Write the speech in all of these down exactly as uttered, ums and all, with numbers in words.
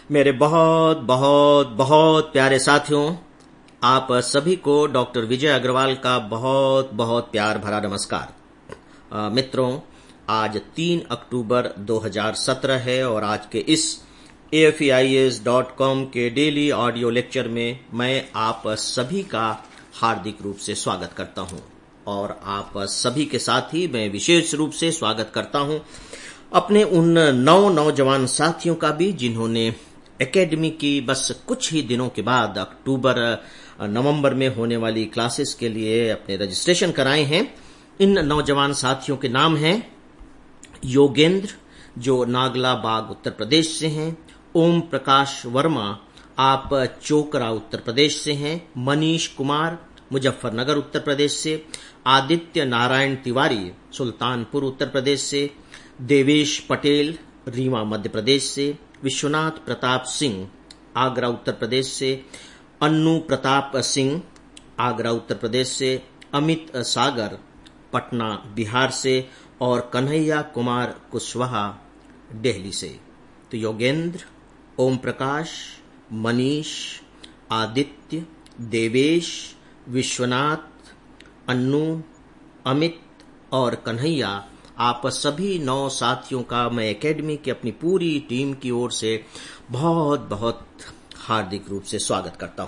मेरे बहुत बहुत बहुत प्यारे साथियों, आप सभी को डॉक्टर विजय अग्रवाल का बहुत बहुत प्यार भरा नमस्कार। अ, मित्रों, आज तीन अक्टूबर दो हज़ार सत्रह है और आज के इस A F E I S dot com के डेली ऑडियो लेक्चर में मैं आप सभी का हार्दिक रूप से स्वागत करता हूं और आप सभी के साथ ही मैं विशेष रूप से स्वागत करता हूं अपने उन नौ नौजवान साथियों का भी जिन्होंने एकेडमी की बस कुछ ही दिनों के बाद अक्टूबर नवंबर में होने वाली क्लासेस के लिए अपने रजिस्ट्रेशन कराए हैं। इन नौजवान साथियों के नाम हैं योगेंद्र, जो नागला बाग उत्तर प्रदेश से हैं, ओम प्रकाश वर्मा, आप चोकरा उत्तर प्रदेश से हैं, मनीष कुमार मुजफ्फरनगर उत्तर प्रदेश से, आदित्य नारायण तिवारी सुल्तानपुर उत्तर प्रदेश से, देवेश पटेल रीवा मध्य प्रदेश से, विश्वनाथ प्रताप सिंह आगरा उत्तर प्रदेश से, अन्नू प्रताप सिंह आगरा उत्तर प्रदेश से, अमित सागर पटना बिहार से और कन्हैया कुमार कुशवाहा दिल्ली से। तो योगेंद्र, ओम प्रकाश, मनीष, आदित्य, देवेश, विश्वनाथ, अन्नू, अमित और कन्हैया, आप सभी नौ साथियों का मैं एकेडमी की अपनी पूरी टीम की ओर से बहुत बहुत हार्दिक रूप से स्वागत करता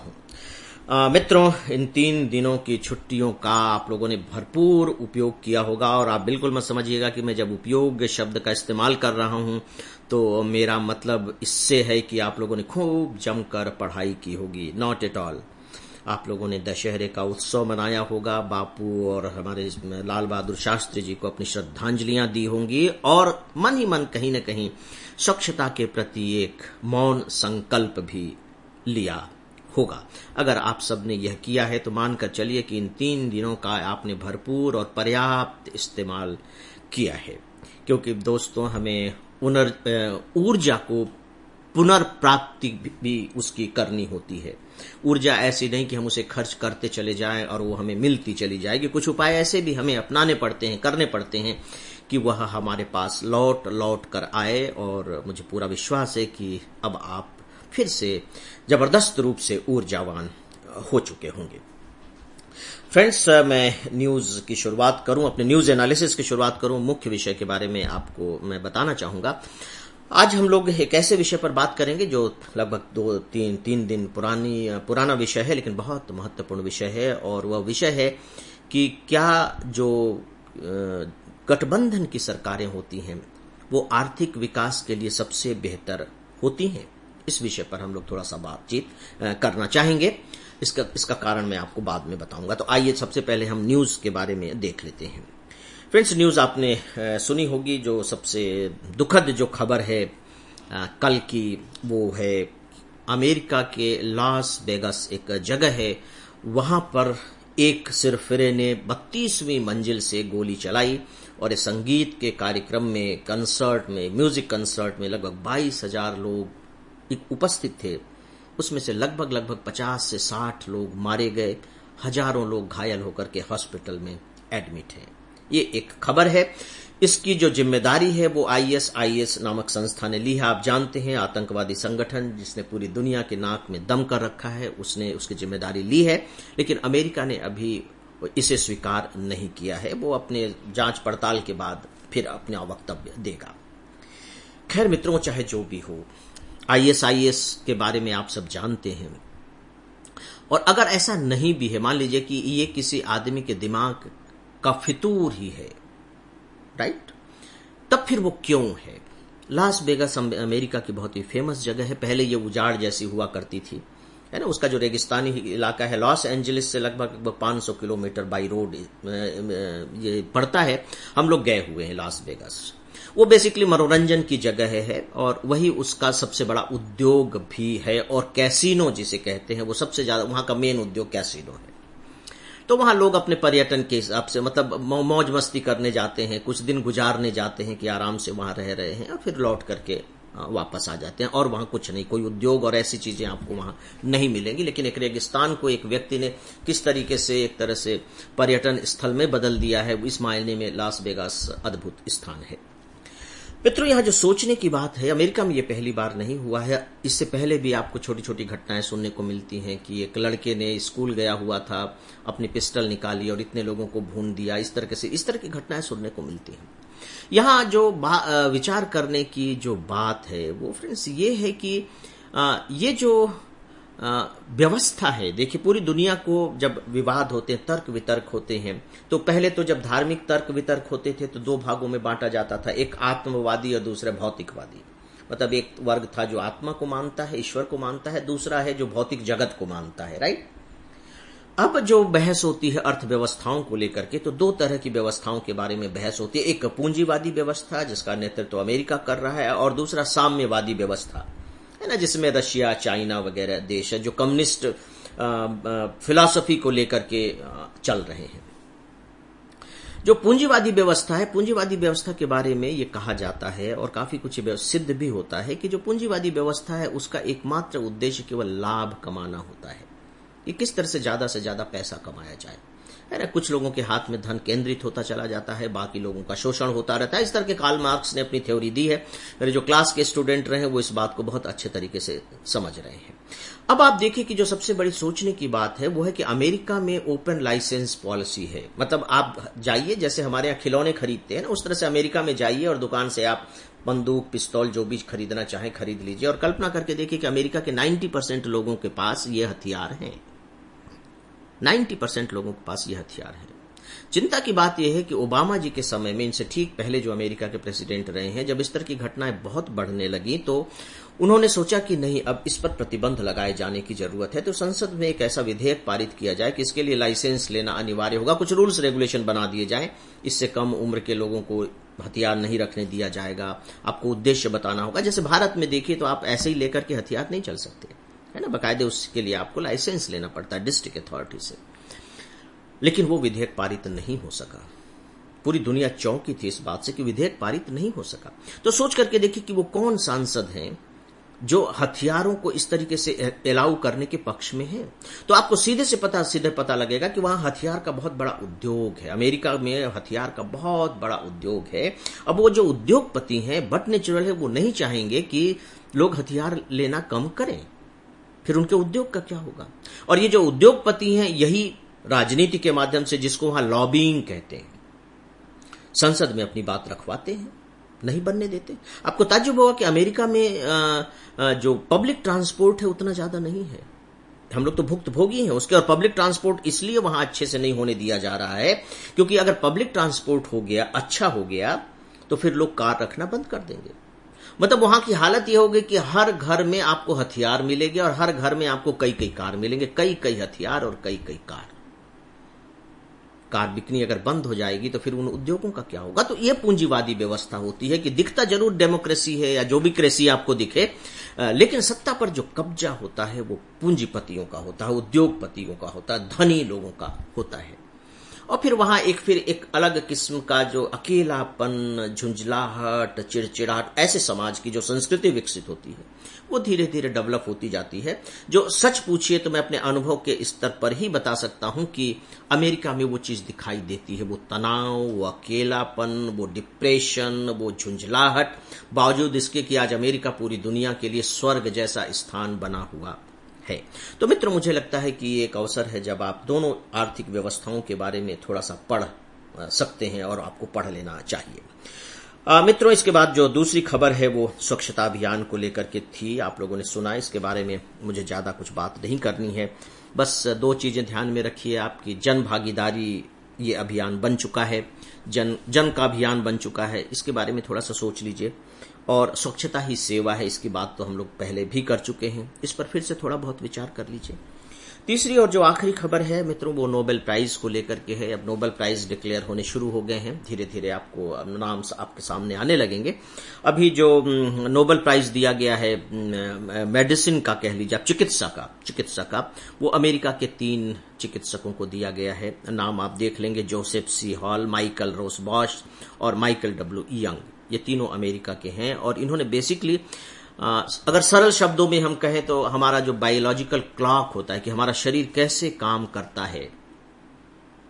हूं। मित्रों, इन तीन दिनों की छुट्टियों का आप लोगों ने भरपूर उपयोग किया होगा और आप बिल्कुल मत समझिएगा कि मैं जब उपयोग शब्द का इस्तेमाल कर रहा हूं तो मेरा मतलब इससे है कि आप लोगों ने खूब जमकर पढ़ाई की होगी। Not at all. आप लोगों ने दशहरे का उत्सव मनाया होगा, बापू और हमारे लाल बहादुर शास्त्री जी को अपनी श्रद्धांजलियां दी होंगी और मन ही मन कहीं न कहीं स्वच्छता के प्रति एक मौन संकल्प भी लिया होगा। अगर आप सबने यह किया है तो मानकर चलिए कि इन तीन दिनों का आपने भरपूर और पर्याप्त इस्तेमाल किया है, क्योंकि दोस्तों हमें ऊर्जा को पुनर्प्राप्ति भी उसकी करनी होती है। ऊर्जा ऐसी नहीं कि हम उसे खर्च करते चले जाएं और वो हमें मिलती चली जाएगी। कुछ उपाय ऐसे भी हमें अपनाने पड़ते हैं, करने पड़ते हैं कि वह हमारे पास लौट लौट कर आए और मुझे पूरा विश्वास है कि अब आप फिर से जबरदस्त रूप से ऊर्जावान हो चुके होंगे। फ्रेंड्स, मैं न्यूज की शुरुआत करूं, अपने न्यूज एनालिसिस की शुरुआत करूं। मुख्य विषय के बारे में आपको मैं बताना चाहूंगा। आज हम लोग एक ऐसे विषय पर बात करेंगे जो लगभग दो तीन तीन दिन पुरानी पुराना विषय है, लेकिन बहुत महत्वपूर्ण विषय है। और वह विषय है कि क्या जो गठबंधन की सरकारें होती हैं वो आर्थिक विकास के लिए सबसे बेहतर होती हैं। इस विषय पर हम लोग थोड़ा सा बातचीत करना चाहेंगे। इसका इसका कारण मैं आपको बाद में बताऊंगा। तो आइए सबसे पहले हम न्यूज के बारे में देख लेते हैं। फ्रेंड्स, न्यूज आपने सुनी होगी। जो सबसे दुखद जो खबर है कल की, वो है अमेरिका के लॉस वेगास एक जगह है, वहां पर एक सिरफिरे ने बत्तीसवीं मंजिल से गोली चलाई और इस संगीत के कार्यक्रम में, कंसर्ट में, म्यूजिक कंसर्ट में लगभग बाईस हजार लोग उपस्थित थे। उसमें से लगभग लगभग पचास से साठ लोग मारे गए, हजारों लोग घायल होकर के हॉस्पिटल में एडमिट हैं। ये एक खबर है। इसकी जो जिम्मेदारी है वो आई एस आई एस नामक संस्था ने ली है। आप जानते हैं, आतंकवादी संगठन जिसने पूरी दुनिया के नाक में दम कर रखा है, उसने उसकी जिम्मेदारी ली है। लेकिन अमेरिका ने अभी इसे स्वीकार नहीं किया है। वो अपने जांच पड़ताल के बाद फिर अपना वक्तव्य देगा। खैर मित्रों, चाहे जो भी हो, आई एस आई एस के बारे में आप सब जानते हैं। और अगर ऐसा नहीं भी है, मान लीजिए कि ये किसी आदमी के दिमाग का फितूर ही है, राइट, तब फिर वो क्यों है? लास वेगास अमेरिका की बहुत ही फेमस जगह है। पहले ये उजाड़ जैसी हुआ करती थी, है ना। उसका जो रेगिस्तानी इलाका है लॉस एंजलिस से लगभग पाँच सौ किलोमीटर बाई रोड ये पड़ता है। हम लोग गए हुए हैं लॉस वेगास। वो बेसिकली मनोरंजन की जगह है और वही उसका सबसे बड़ा उद्योग भी है। और कैसीनो जिसे कहते हैं, वो सबसे ज्यादा वहां का मेन उद्योग कैसीनो है। तो वहां लोग अपने पर्यटन के हिसाब से मतलब मौज मस्ती करने जाते हैं, कुछ दिन गुजारने जाते हैं कि आराम से वहां रह रहे हैं और फिर लौट करके वापस आ जाते हैं। और वहां कुछ नहीं, कोई उद्योग और ऐसी चीजें आपको वहां नहीं मिलेंगी। लेकिन एक रेगिस्तान को एक व्यक्ति ने किस तरीके से एक तरह से पर्यटन स्थल में बदल दिया है, इस मायने में लास वेगास अद्भुत स्थान है। मित्रों, यहाँ जो सोचने की बात है, अमेरिका में ये पहली बार नहीं हुआ है। इससे पहले भी आपको छोटी छोटी घटनाएं सुनने को मिलती हैं कि एक लड़के ने स्कूल गया हुआ था, अपनी पिस्टल निकाली और इतने लोगों को भून दिया। इस तरह से इस तरह की घटनाएं सुनने को मिलती हैं। यहाँ जो विचार करने की जो बात है वो फ्रेंड्स ये है कि आ, ये जो व्यवस्था है, देखिए पूरी दुनिया को जब विवाद होते हैं, तर्क वितर्क होते हैं, तो पहले तो जब धार्मिक तर्क वितर्क होते थे तो दो भागों में बांटा जाता था, एक आत्मवादी और दूसरा भौतिकवादी। मतलब एक वर्ग था जो आत्मा को मानता है, ईश्वर को मानता है, दूसरा है जो भौतिक जगत को मानता है, राइट। अब जो बहस होती है अर्थव्यवस्थाओं को लेकर के, तो दो तरह की व्यवस्थाओं के बारे में बहस होती है। एक पूंजीवादी व्यवस्था जिसका नेतृत्व तो अमेरिका कर रहा है, और दूसरा साम्यवादी व्यवस्था है ना, जिसमें रशिया, चाइना वगैरह देश है जो कम्युनिस्ट फिलॉसफी को लेकर के चल रहे हैं। जो पूंजीवादी व्यवस्था है, पूंजीवादी व्यवस्था के बारे में ये कहा जाता है और काफी कुछ सिद्ध भी होता है कि जो पूंजीवादी व्यवस्था है उसका एकमात्र उद्देश्य केवल लाभ कमाना होता है कि किस तरह से ज्यादा से ज्यादा पैसा कमाया जाए, है ना। कुछ लोगों के हाथ में धन केंद्रित होता चला जाता है, बाकी लोगों का शोषण होता रहता है। इस तरह के कार्ल मार्क्स ने अपनी थ्योरी दी है। मेरे जो क्लास के स्टूडेंट रहे वो इस बात को बहुत अच्छे तरीके से समझ रहे हैं। अब आप देखिए कि जो सबसे बड़ी सोचने की बात है वो है कि अमेरिका में ओपन लाइसेंस पॉलिसी है। मतलब आप जाइए, जैसे हमारे यहाँ खिलौने खरीदते हैं ना, उस तरह से अमेरिका में जाइए और दुकान से आप बंदूक, पिस्तौल जो भी खरीदना चाहें खरीद लीजिए। और कल्पना करके देखिए कि अमेरिका के नब्बे परसेंट लोगों के पास ये हथियार हैं। नब्बे परसेंट लोगों के पास ये हथियार है। चिंता की बात यह है कि ओबामा जी के समय में, इनसे ठीक पहले जो अमेरिका के प्रेसिडेंट रहे हैं, जब इस तरह की घटनाएं बहुत बढ़ने लगी तो उन्होंने सोचा कि नहीं, अब इस पर प्रतिबंध लगाए जाने की जरूरत है। तो संसद में एक ऐसा विधेयक पारित किया जाए कि इसके लिए लाइसेंस लेना अनिवार्य होगा, कुछ रूल्स रेगुलेशन बना दिए जाएं। इससे कम उम्र के लोगों को हथियार नहीं रखने दिया जाएगा, आपको उद्देश्य बताना होगा। जैसे भारत में देखिए तो आप ऐसे ही लेकर के हथियार नहीं चल सकते, है ना, बकायदे उसके लिए आपको लाइसेंस लेना पड़ता है डिस्ट्रिक्ट अथॉरिटी से। लेकिन वो विधेयक पारित नहीं हो सका। पूरी दुनिया चौंकी थी इस बात से कि विधेयक पारित नहीं हो सका। तो सोच करके देखिए कि वो कौन सांसद हैं जो हथियारों को इस तरीके से अलाउ करने के पक्ष में है। तो आपको सीधे से पता सीधे पता लगेगा कि वहां हथियार का बहुत बड़ा उद्योग है। अमेरिका में हथियार का बहुत बड़ा उद्योग है। अब वो जो उद्योगपति हैं, बट नेचुरल है, वो नहीं चाहेंगे कि लोग हथियार लेना कम करें, फिर उनके उद्योग का क्या होगा। और ये जो उद्योगपति हैं, यही राजनीति के माध्यम से, जिसको वहां लॉबिंग कहते हैं, संसद में अपनी बात रखवाते हैं, नहीं बनने देते। आपको ताज्जुब होगा कि अमेरिका में आ, आ, जो पब्लिक ट्रांसपोर्ट है उतना ज्यादा नहीं है। हम लोग तो भुक्तभोगी हैं उसके, और पब्लिक ट्रांसपोर्ट इसलिए वहां अच्छे से नहीं होने दिया जा रहा है क्योंकि अगर पब्लिक ट्रांसपोर्ट हो गया, अच्छा हो गया, तो फिर लोग कार रखना बंद कर देंगे। मतलब वहां की हालत यह होगी कि हर घर में आपको हथियार मिलेंगे और हर घर में आपको कई कई कार मिलेंगे, कई कई हथियार और कई कई कार। कार बिकनी अगर बंद हो जाएगी तो फिर उन उद्योगों का क्या होगा। तो यह पूंजीवादी व्यवस्था होती है कि दिखता जरूर डेमोक्रेसी है या जो भी क्रेसी आपको दिखे, लेकिन सत्ता पर जो कब्जा होता है वो पूंजीपतियों का होता है, उद्योगपतियों का होता है, धनी लोगों का होता है। और फिर वहां एक फिर एक अलग किस्म का जो अकेलापन, झुंझलाहट, चिड़चिड़ाहट, ऐसे समाज की जो संस्कृति विकसित होती है वो धीरे धीरे डेवलप होती जाती है। जो सच पूछिए तो मैं अपने अनुभव के स्तर पर ही बता सकता हूं कि अमेरिका में वो चीज दिखाई देती है, वो तनाव, वो अकेलापन, वो डिप्रेशन, वो झुंझलाहट, बावजूद इसके कि आज अमेरिका पूरी दुनिया के लिए स्वर्ग जैसा स्थान बना हुआ है। तो मित्र, मुझे लगता है कि ये एक अवसर है जब आप दोनों आर्थिक व्यवस्थाओं के बारे में थोड़ा सा पढ़ सकते हैं और आपको पढ़ लेना चाहिए। आ, मित्रों, इसके बाद जो दूसरी खबर है वो स्वच्छता अभियान को लेकर के थी। आप लोगों ने सुना, इसके बारे में मुझे ज्यादा कुछ बात नहीं करनी है। बस दो चीजें ध्यान में रखिए, आपकी जन भागीदारी ये अभियान बन चुका है, जन जन का अभियान बन चुका है, इसके बारे में थोड़ा सा सोच लीजिए। और स्वच्छता ही सेवा है, इसकी बात तो हम लोग पहले भी कर चुके हैं, इस पर फिर से थोड़ा बहुत विचार कर लीजिए। तीसरी और जो आखिरी खबर है मित्रों, वो नोबेल प्राइज को लेकर के है। अब नोबेल प्राइज डिक्लेयर होने शुरू हो गए हैं, धीरे धीरे आपको नाम आपके सामने आने लगेंगे। अभी जो नोबेल प्राइज दिया गया है मेडिसिन का, कह लीजिए आप, चिकित्सा का चिकित्सा का वो अमेरिका के तीन चिकित्सकों को दिया गया है। नाम आप देख लेंगे, Joseph C Hall, Michael Rosbash और माइकल डब्ल्यू यंग। ये तीनों अमेरिका के हैं और इन्होंने बेसिकली, अगर सरल शब्दों में हम कहें तो हमारा जो बायोलॉजिकल क्लॉक होता है कि हमारा शरीर कैसे काम करता है,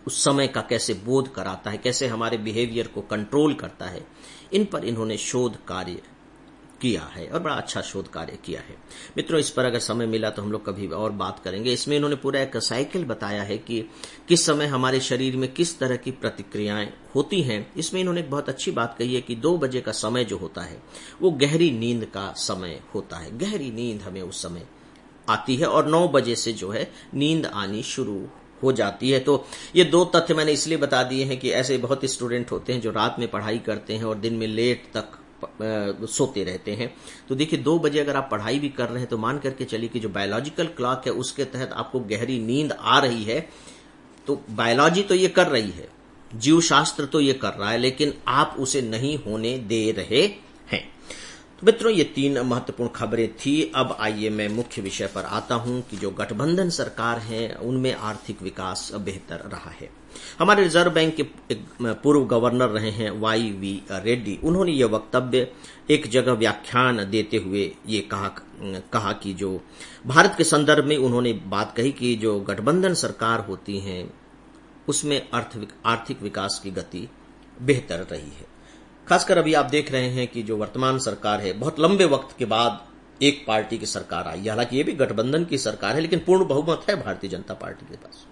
उस समय का कैसे बोध कराता है, कैसे हमारे बिहेवियर को कंट्रोल करता है, इन पर इन्होंने शोध कार्य किया है और बड़ा अच्छा शोध कार्य किया है। मित्रों, इस पर अगर समय मिला तो हम लोग कभी और बात करेंगे। इसमें इन्होंने पूरा एक साइकिल बताया है कि किस समय हमारे शरीर में किस तरह की प्रतिक्रियाएं होती हैं। इसमें इन्होंने एक बहुत अच्छी बात कही है कि दो बजे का समय जो होता है वो गहरी नींद का समय होता है। गहरी नींद हमें उस समय आती है और नौ बजे से जो है नींद आनी शुरू हो जाती है। तो ये दो तथ्य मैंने इसलिए बता दिए हैं कि ऐसे बहुत स्टूडेंट होते हैं जो रात में पढ़ाई करते हैं और दिन में लेट तक सोते रहते हैं। तो देखिए, दो बजे अगर आप पढ़ाई भी कर रहे हैं तो मान करके चलिए कि जो बायोलॉजिकल क्लॉक है उसके तहत आपको गहरी नींद आ रही है। तो बायोलॉजी तो ये कर रही है, जीव शास्त्र तो ये कर रहा है, लेकिन आप उसे नहीं होने दे रहे हैं। तो मित्रों, ये तीन महत्वपूर्ण खबरें थी। अब आइए मैं मुख्य विषय पर आता हूं कि जो गठबंधन सरकार है उनमें आर्थिक विकास बेहतर रहा है। हमारे रिजर्व बैंक के एक पूर्व गवर्नर रहे हैं वाई वी रेड्डी, उन्होंने ये वक्तव्य एक जगह व्याख्यान देते हुए ये कहा कहा कि जो भारत के संदर्भ में उन्होंने बात कही कि जो गठबंधन सरकार होती है उसमें आर्थिक विकास की गति बेहतर रही है। खासकर अभी आप देख रहे हैं कि जो वर्तमान सरकार है, बहुत लंबे वक्त के बाद एक पार्टी की सरकार आई। हालांकि ये भी गठबंधन की सरकार है, लेकिन पूर्ण बहुमत है भारतीय जनता पार्टी के पास।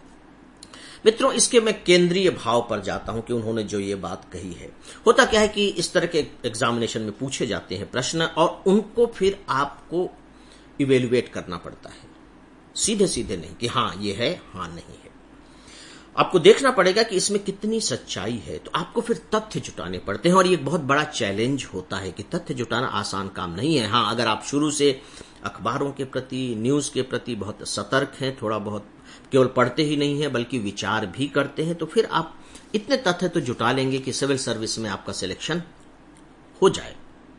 मित्रों, इसके मैं केंद्रीय भाव पर जाता हूं कि उन्होंने जो ये बात कही है। होता क्या है कि इस तरह के एग्जामिनेशन में पूछे जाते हैं प्रश्न और उनको फिर आपको इवेल्युएट करना पड़ता है, सीधे सीधे नहीं कि हां ये है, हां नहीं है। आपको देखना पड़ेगा कि इसमें कितनी सच्चाई है। तो आपको फिर तथ्य जुटाने पड़ते हैं और ये एक बहुत बड़ा चैलेंज होता है कि तथ्य जुटाना आसान काम नहीं है। हां, अगर आप शुरू से अखबारों के प्रति, न्यूज के प्रति बहुत सतर्क हैं, थोड़ा बहुत केवल पढ़ते ही नहीं है बल्कि विचार भी करते हैं, तो फिर आप इतने तथ्य तो जुटा लेंगे कि सिविल सर्विस में आपका सिलेक्शन हो जाए।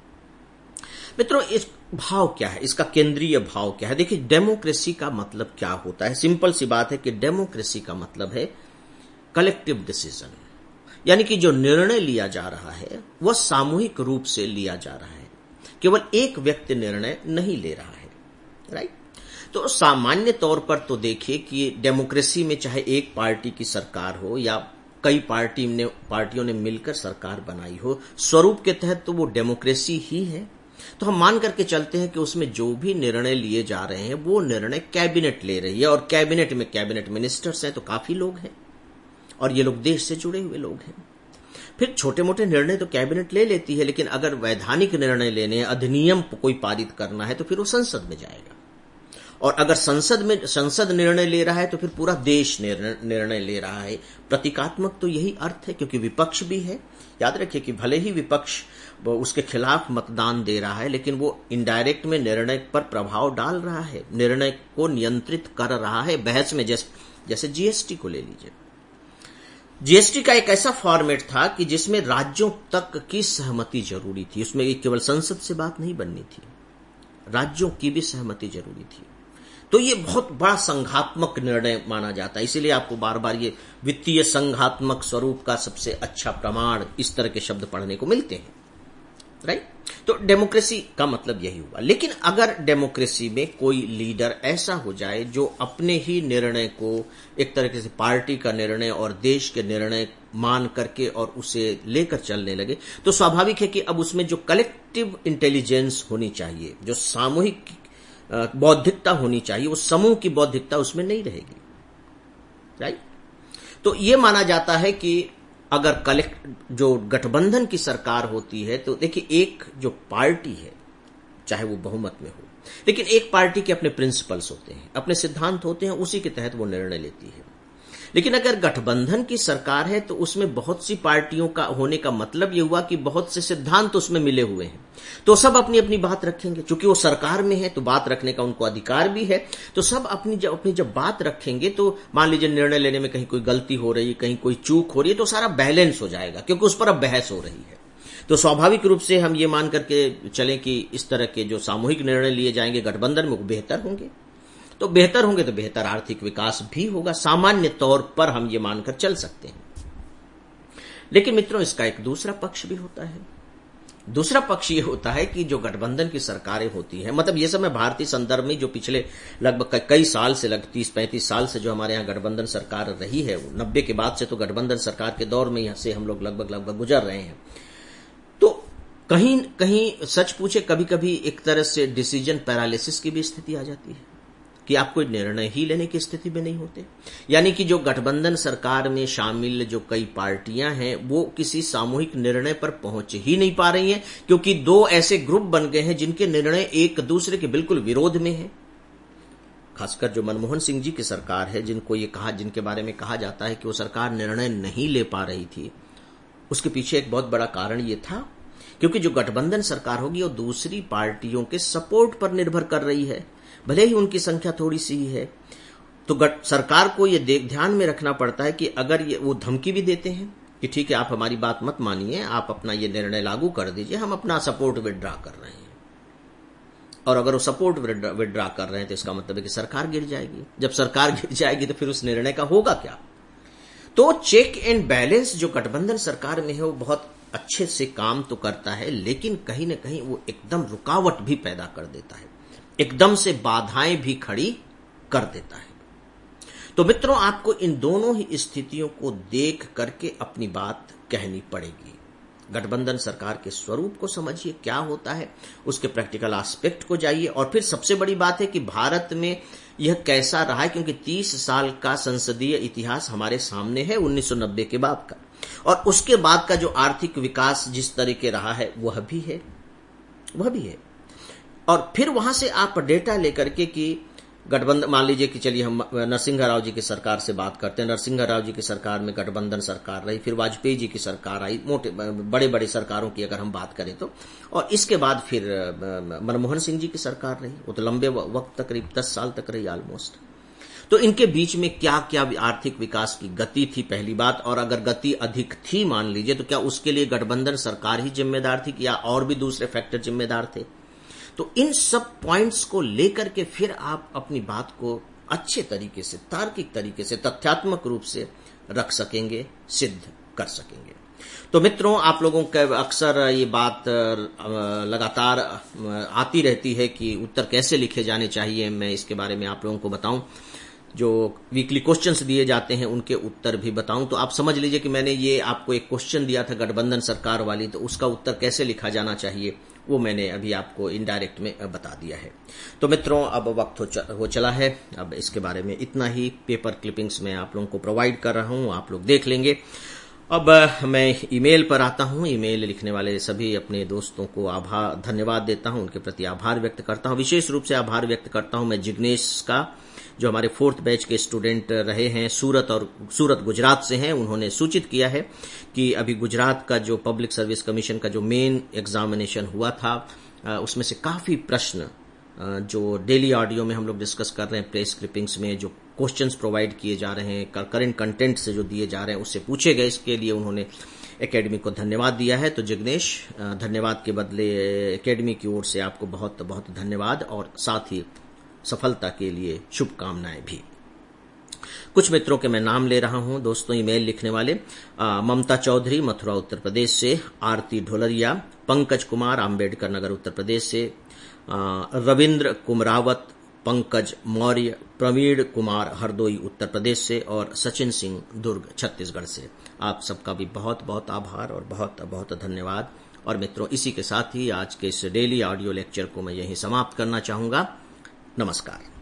मित्रों, इस भाव क्या है, इसका केंद्रीय भाव क्या है? देखिए, डेमोक्रेसी का मतलब क्या होता है? सिंपल सी बात है कि डेमोक्रेसी का मतलब है कलेक्टिव डिसीजन, यानी कि जो निर्णय लिया जा रहा है वह सामूहिक रूप से लिया जा रहा है, केवल एक व्यक्ति निर्णय नहीं ले रहा है। राइट? तो सामान्य तौर पर तो देखिए कि डेमोक्रेसी में चाहे एक पार्टी की सरकार हो या कई पार्टी ने पार्टियों ने मिलकर सरकार बनाई हो, स्वरूप के तहत तो वो डेमोक्रेसी ही है। तो हम मान करके चलते हैं कि उसमें जो भी निर्णय लिए जा रहे हैं वो निर्णय कैबिनेट ले रही है और कैबिनेट में कैबिनेट मिनिस्टर्स हैं, तो काफी लोग हैं और ये लोग देश से जुड़े हुए लोग हैं। फिर छोटे मोटे निर्णय तो कैबिनेट ले लेती है, लेकिन अगर वैधानिक निर्णय लेने हैं, अधिनियम कोई पारित करना है, तो फिर वो संसद में जाएगा। और अगर संसद में संसद निर्णय ले रहा है तो फिर पूरा देश निर्णय ले रहा है। प्रतीकात्मक तो यही अर्थ है, क्योंकि विपक्ष भी है। याद रखिए कि भले ही विपक्ष उसके खिलाफ मतदान दे रहा है, लेकिन वो इनडायरेक्ट में निर्णय पर प्रभाव डाल रहा है, निर्णय को नियंत्रित कर रहा है। बहस में जैसे जैसे जीएसटी को ले लीजिए। जीएसटी का एक ऐसा फॉर्मेट था कि जिसमें राज्यों तक की सहमति जरूरी थी, उसमें केवल संसद से बात नहीं बननी थी, राज्यों की भी सहमति जरूरी थी। तो ये बहुत बड़ा संघात्मक निर्णय माना जाता है। इसीलिए आपको बार बार ये वित्तीय संघात्मक स्वरूप का सबसे अच्छा प्रमाण इस तरह के शब्द पढ़ने को मिलते हैं। राइट? तो डेमोक्रेसी का मतलब यही हुआ। लेकिन अगर डेमोक्रेसी में कोई लीडर ऐसा हो जाए जो अपने ही निर्णय को एक तरीके से पार्टी का निर्णय और देश के निर्णय मान करके और उसे लेकर चलने लगे, तो स्वाभाविक है कि अब उसमें जो कलेक्टिव इंटेलिजेंस होनी चाहिए, जो सामूहिक बौद्धिकता होनी चाहिए, वो समूह की बौद्धिकता उसमें नहीं रहेगी। राइट? तो ये माना जाता है कि अगर कलेक्ट जो गठबंधन की सरकार होती है, तो देखिए एक जो पार्टी है, चाहे वो बहुमत में हो, लेकिन एक पार्टी के अपने प्रिंसिपल्स होते हैं, अपने सिद्धांत होते हैं, उसी के तहत वो निर्णय लेती है। लेकिन अगर गठबंधन की सरकार है तो उसमें बहुत सी पार्टियों का होने का मतलब ये हुआ कि बहुत से सिद्धांत उसमें मिले हुए हैं, तो सब अपनी अपनी बात रखेंगे। चूंकि वो सरकार में है तो बात रखने का उनको अधिकार भी है, तो सब अपनी जब अपनी जब बात रखेंगे तो मान लीजिए निर्णय लेने में कहीं कोई गलती हो रही है, कहीं कोई चूक हो रही है, तो सारा बैलेंस हो जाएगा, क्योंकि उस पर अब बहस हो रही है। तो स्वाभाविक रूप से हम ये मान करके चलें कि इस तरह के जो सामूहिक निर्णय लिए जाएंगे गठबंधन में वो बेहतर होंगे। तो बेहतर होंगे तो बेहतर आर्थिक विकास भी होगा। सामान्य तौर पर हम ये मानकर चल सकते हैं। लेकिन मित्रों, इसका एक दूसरा पक्ष भी होता है। दूसरा पक्ष ये होता है कि जो गठबंधन की सरकारें होती हैं, मतलब ये सब मैं भारतीय संदर्भ में जो पिछले लगभग कई साल से लग तीस पैंतीस साल से जो हमारे यहाँ गठबंधन सरकार रही है, नब्बे के बाद से तो गठबंधन सरकार के दौर में यहाँ से हम लोग लगभग लगभग गुजर रहे हैं। तो कहीं कहीं सच पूछे कभी कभी एक तरह से डिसीजन पैरालिसिस की भी स्थिति आ जाती है कि आप कोई निर्णय ही लेने की स्थिति में नहीं होते। यानी कि जो गठबंधन सरकार में शामिल जो कई पार्टियां हैं वो किसी सामूहिक निर्णय पर पहुंच ही नहीं पा रही हैं, क्योंकि दो ऐसे ग्रुप बन गए हैं जिनके निर्णय एक दूसरे के बिल्कुल विरोध में हैं। खासकर जो मनमोहन सिंह जी की सरकार है, जिनको ये कहा जिनके बारे में कहा जाता है कि वो सरकार निर्णय नहीं ले पा रही थी, उसके पीछे एक बहुत बड़ा कारण ये था क्योंकि जो गठबंधन सरकार होगी वो दूसरी पार्टियों के सपोर्ट पर निर्भर कर रही है, भले ही उनकी संख्या थोड़ी सी ही है। तो सरकार को ये ध्यान में रखना पड़ता है कि अगर ये वो धमकी भी देते हैं कि ठीक है आप हमारी बात मत मानिए, आप अपना ये निर्णय लागू कर दीजिए, हम अपना सपोर्ट विड्रॉ कर रहे हैं, और अगर वो सपोर्ट विड्रॉ कर रहे हैं तो इसका मतलब है कि सरकार गिर जाएगी। जब सरकार गिर जाएगी तो फिर उस निर्णय का होगा क्या? तो चेक एंड बैलेंस जो गठबंधन सरकार में है वो बहुत अच्छे से काम तो करता है, लेकिन कहीं ना कहीं वो एकदम रुकावट भी पैदा कर देता है, एकदम से बाधाएं भी खड़ी कर देता है। तो मित्रों, आपको इन दोनों ही स्थितियों को देख करके अपनी बात कहनी पड़ेगी। गठबंधन सरकार के स्वरूप को समझिए, क्या होता है, उसके प्रैक्टिकल एस्पेक्ट को जाइए, और फिर सबसे बड़ी बात है कि भारत में यह कैसा रहा है, क्योंकि तीस साल का संसदीय इतिहास हमारे सामने है उन्नीस सौ नब्बे के बाद का, और उसके बाद का जो आर्थिक विकास जिस तरीके रहा है वह भी है वह भी है और फिर वहां से आप डेटा लेकर के कि गठबंधन, मान लीजिए कि चलिए हम नरसिंह राव जी की सरकार से बात करते हैं। नरसिंह राव जी की सरकार में गठबंधन सरकार रही, फिर वाजपेयी जी की सरकार आई, मोटे बड़े बड़े सरकारों की अगर हम बात करें तो, और इसके बाद फिर मनमोहन सिंह जी की सरकार रही, वो तो लंबे वक्त तक करीब दस साल तक रही ऑलमोस्ट। तो इनके बीच में क्या क्या आर्थिक विकास की गति थी, पहली बात, और अगर गति अधिक थी मान लीजिए, तो क्या उसके लिए गठबंधन सरकार ही जिम्मेदार थी या और भी दूसरे फैक्टर जिम्मेदार थे? तो इन सब पॉइंट्स को लेकर के फिर आप अपनी बात को अच्छे तरीके से, तार्किक तरीके से, तथ्यात्मक रूप से रख सकेंगे, सिद्ध कर सकेंगे। तो मित्रों, आप लोगों का अक्सर ये बात लगातार आती रहती है कि उत्तर कैसे लिखे जाने चाहिए, मैं इसके बारे में आप लोगों को बताऊं, जो वीकली क्वेश्चंस दिए जाते हैं उनके उत्तर भी बताऊं। तो आप समझ लीजिए कि मैंने ये आपको एक क्वेश्चन दिया था गठबंधन सरकार वाली, तो उसका उत्तर कैसे लिखा जाना चाहिए वो मैंने अभी आपको इनडायरेक्ट में बता दिया है। तो मित्रों, अब वक्त हो, हो चला है, अब इसके बारे में इतना ही पेपर क्लिपिंग्स में आप लोगों को प्रोवाइड कर रहा हूं, आप लोग देख लेंगे। अब मैं ईमेल पर आता हूं। ईमेल लिखने वाले सभी अपने दोस्तों को आभार धन्यवाद देता हूं, उनके प्रति आभार व्यक्त करता हूं। विशेष रूप से आभार व्यक्त करता हूं मैं जिग्नेश का, जो हमारे फोर्थ बैच के स्टूडेंट रहे हैं, सूरत और सूरत गुजरात से हैं। उन्होंने सूचित किया है कि अभी गुजरात का जो पब्लिक सर्विस कमीशन का जो मेन एग्जामिनेशन हुआ था, उसमें से काफी प्रश्न जो डेली ऑडियो में हम लोग डिस्कस कर रहे हैं, प्रेस क्लिपिंग्स में जो क्वेश्चंस प्रोवाइड किए जा रहे हैं, करंट कंटेंट से जो दिए जा रहे हैं, उससे पूछे गए। इसके लिए उन्होंने एकेडमी को धन्यवाद दिया है। तो जिग्नेश, धन्यवाद के बदले एकेडमी की ओर से आपको बहुत बहुत धन्यवाद, और साथ ही सफलता के लिए शुभकामनाएं भी। कुछ मित्रों के मैं नाम ले रहा हूं दोस्तों, ईमेल लिखने वाले ममता चौधरी मथुरा उत्तर प्रदेश से, आरती ढोलरिया, पंकज कुमार अम्बेडकर नगर उत्तर प्रदेश से, रविंद्र कुमरावत, पंकज मौर्य, प्रवीण कुमार हरदोई उत्तर प्रदेश से, और सचिन सिंह दुर्ग छत्तीसगढ़ से। आप सबका भी बहुत बहुत आभार और बहुत बहुत धन्यवाद। और मित्रों, इसी के साथ ही आज के इस डेली ऑडियो लेक्चर को मैं यहीं समाप्त करना चाहूंगा। नमस्कार।